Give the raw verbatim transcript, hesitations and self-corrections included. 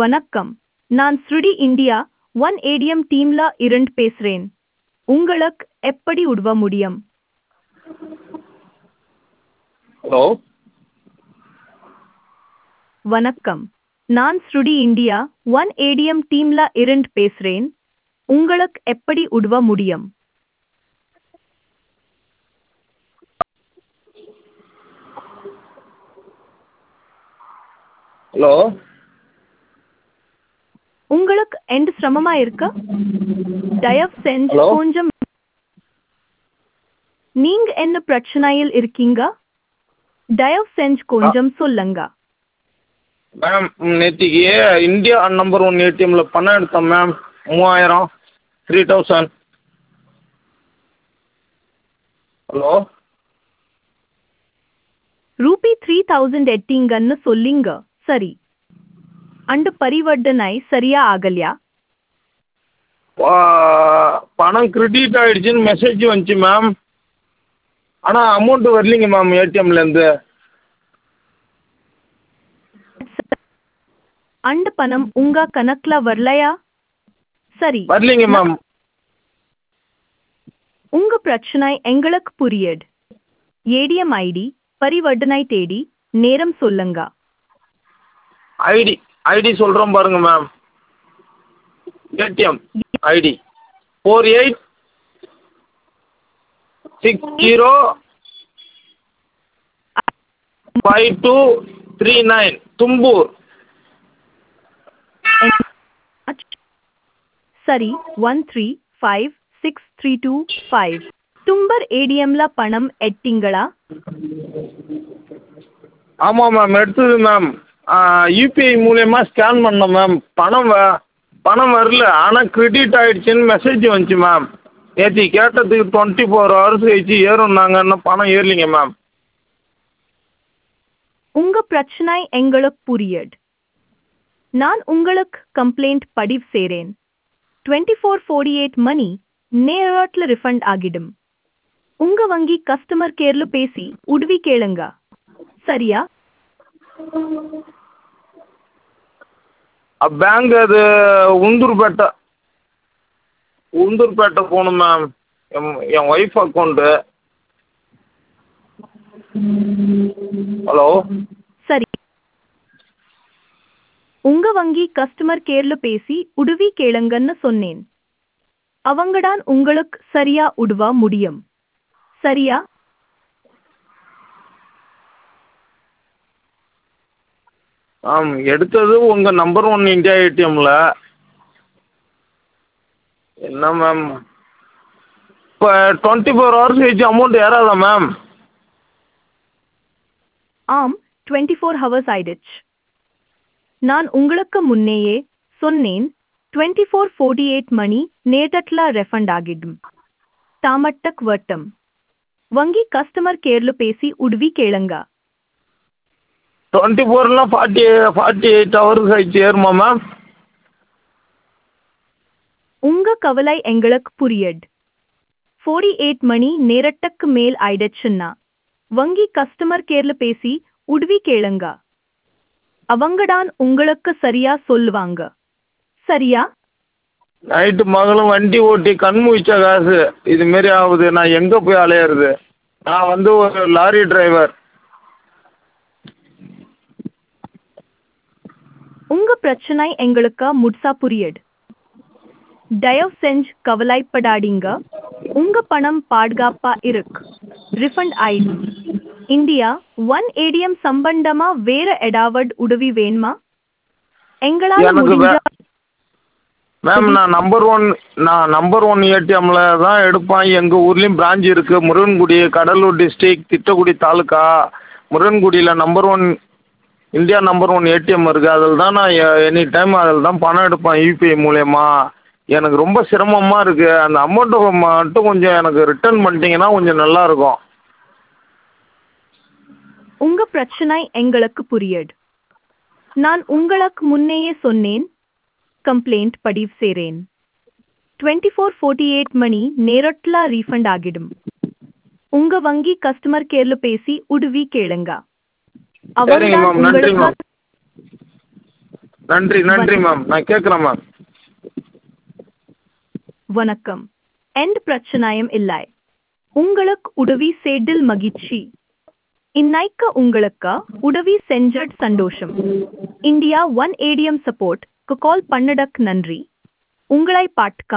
வணக்கம். நான் ஸ்ருடி India one ATM டீம்ல இருந்து பேசுறேன். உங்களுக்கு எப்படி உதவ முடியும்? ஹலோ வணக்கம். நான் ஸ்ருடி இந்தியா ஒன் ஏடிஎம் டீம்ல இருந்து பேசுறேன். உங்களுக்கு எப்படி உதவ முடியும்? ஹலோ உங்களுக்கு எந்த சிரமமா இருக்கு? தயவு செஞ்சு ஹலோ கொஞ்சம் நீங்க என்ன பிரச்சனையில் இருக்கீங்க? தயவு செஞ்சு கொஞ்சம் சொல்லுங்க. மேம் நேற்றுக்கு இந்தியா நம்பர் ஒன் ஏடிஎம்மில் பணம் எடுத்தேன் மேம். மூவாயிரம் three thousand. Hello rupee three thousand எட்டீங்கன்னு சொல்லிங்க. சரி, அந்த பரிவர்த்தனை சரியா ஆகலையா? பா- பணம் கிரெடிட் ஆகிடுச்சின்னு மெசேஜ் வந்துச்சு மேம். ஆனால் அமௌண்ட்டு வரலிங்க மேம் ஏடிஎம்லேருந்து. அந்த பணம் உங்க கணக்குல வரலையா? சரி, வரலிங்க மேம். உங்க பிரச்சனை எங்களுக்கு புரியுது. ஏடிஎம் ஐடி, பரிவர்த்தனை தேதி, நேரம் சொல்லுங்க. ஐடி ஐடி சொல்கிறோம் பாருங்க ma'am. ATM ID four eight six zero five two three nine தும்பூர். சரி, one three five six three two five. தும்பர் ஏடிஎம்ல பணம் எட்டீங்களா? ஆமாம் மேம், எடுத்தது மேம். யூபிஐ மூலயமா ஸ்கேன் பண்ணோம் மேம். பணம் வ பணம் வரல, ஆனால் கிரெடிட் ஆகிடுச்சின்னு மெசேஜ் வந்துச்சு மேம். நேற்று கேட்டதுக்கு டுவெண்ட்டி ஃபோர் ஹவர்ஸ் கழிச்சு ஏறும்னாங்க, இன்னும் பணம் ஏறலிங்க மேம். உங்க பிரச்சனை எங்களுக்கு புரியுது. நான் உங்களுக்கு கம்ப்ளைண்ட் பதிவு செய்றேன். டுவெண்ட்டி ஃபோர் ஃபோர்ட்டி எயிட் மணி நேரத்தில் ரிஃபண்ட் ஆகிடும். உங்க வங்கி கஸ்டமர் கேர்ல பேசி உதவி கேளுங்க. சரியா? பேங்க் அது உளுந்தூர்பேட்டை உளுந்தூர்பேட்டை போகணும் மேம். என் என் ஒய்ஃப் அக்கௌண்ட்டு. ஹலோ சரி, உங்க வங்கி கஸ்டமர் கேர்ல பேசி உதவி கேளுங்கன்னு சொன்னேன். அவங்கதான் உங்களுக்கு சரியா உதவ முடியும். சரியா? ஆம், எடுத்தது உங்கள் நம்பர் ஒன் இந்தியா ஏடிஎம்மில். என்ன மேம், இப்போ டுவெண்ட்டி ஃபோர் ஹவர்ஸ் கழிச்சு அமௌண்ட் ஏறாதா மேம்? ஆம், டுவெண்ட்டி ஃபோர் ஹவர்ஸ் ஆயிடுச்சு. நான் உங்களுக்கு முன்னையே சொன்னேன், டுவெண்ட்டி ஃபோர் ஃபோர்ட்டி எயிட் மணி நேரத்தில் ரெஃபண்ட் ஆகிடும். தாமட்டக் வட்டம். வங்கி கஸ்டமர் கேர்ல பேசி உதவி கேளுங்க. டுவெண்ட்டி ஃபோர்லாம் ஃபார்ட்டி ஃபார்ட்டி எயிட் ஹவர்ஸ் கழிச்சு ஏறுமா மேம்? உங்க கவலை எங்களுக்கு புரியுது. ஃபோர்ட்டி எயிட் மணி நேரத்துக்கு மேல் ஆயிடுச்சுன்னா வங்கி கஸ்டமர் கேர்ல பேசி உதவி கேளுங்க. அவங்கதான் உங்களுக்கு சரியா சொல்லுவாங்க. சரியா? நைட்டு மகளும் வண்டி ஓட்டி கண் முழிச்ச காசு இதுமாரி ஆகுது. நான் எங்கே போய் அலையிறது? நான் வந்து ஒரு லாரி டிரைவர். உங்க பிரச்சனை எங்களுக்கு முழுசா புரியுது. தயவு செஞ்சு கவலைப்படாதீங்க. உங்க பணம் பாதுகாப்பா இருக்கு. ரிஃபண்ட் ஆயிடும். இந்தியா ஒன் ஏடிஎம் சம்பந்தமா வேற ஏதாவது உதவி வேணுமா? எங்களால எனக்கு முடிஞ்ச மேம், நான் நம்பர் ஒன் நான் நம்பர் ஒன் ஏடிஎம்மில் தான் எடுப்பேன். எங்கள் ஊர்லேயும் பிரான்ச் இருக்குது. முருகன்குடி, கடலூர் டிஸ்ட்ரிக், திட்டக்குடி தாலுக்கா. முருகன்குடியில் number one India number one ATM இருக்குது. அதில் தான் நான் எனி டைம் அதில் தான் பணம் எடுப்பேன் யூபிஐ மூலயமா. எனக்கு ரொம்ப சிரமமாக இருக்குது. அந்த அமௌண்ட்டை மட்டும் கொஞ்சம் எனக்கு ரிட்டர்ன் பண்ணிட்டீங்கன்னா கொஞ்சம் நல்லாயிருக்கும். உங்க பிரச்சனை எங்களுக்கு புரியுது. நான் உங்களுக்கு முன்னையே சொன்னேன், கம்ப்ளைண்ட் பதிவு செய்றேன். டுவெண்ட்டி ஃபோர் ஃபோர்ட்டி எயிட் மணி நேரத்தில் ரீஃபண்ட் ஆகிடும். உங்க வங்கி கஸ்டமர் கேர்ல பேசி உதவி கேளுங்க. சரிங்க அவங்கதான் மேம், நன்றி உங்களுக்கு மேம். நன்றி நன்றி மேம், நான் கேட்குறேன் மேம். வணக்கம். எந்த பிரச்சனையும் இல்லை. உங்களுக்கு உதவி செய்ததில் மகிழ்ச்சி. இன்னைக்கு உங்களுக்கு உதவி செஞ்சது சந்தோஷம். India one ATM support call பண்ணடக் நன்றி. உங்களை பார்க்க